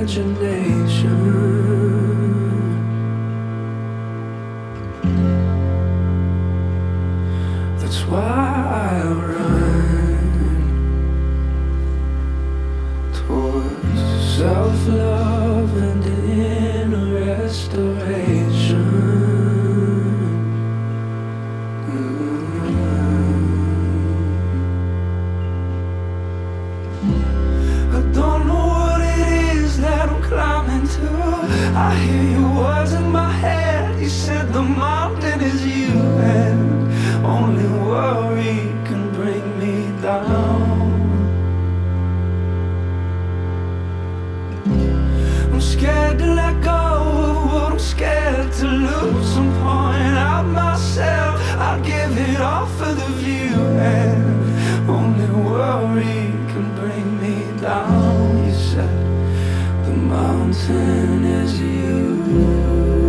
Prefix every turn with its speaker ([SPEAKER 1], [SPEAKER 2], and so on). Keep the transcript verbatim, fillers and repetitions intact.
[SPEAKER 1] imagination. That's why I run towards self-love and inner restoration. I don't know what it is that I'm climbing to. I hear your words in my head. You said the mountain is you, and only worry can bring me down. I'm scared to let go of what I'm scared to lose. Some point out myself, I'll give it all for the view, and only worry can bring me down. You said the mountain is you.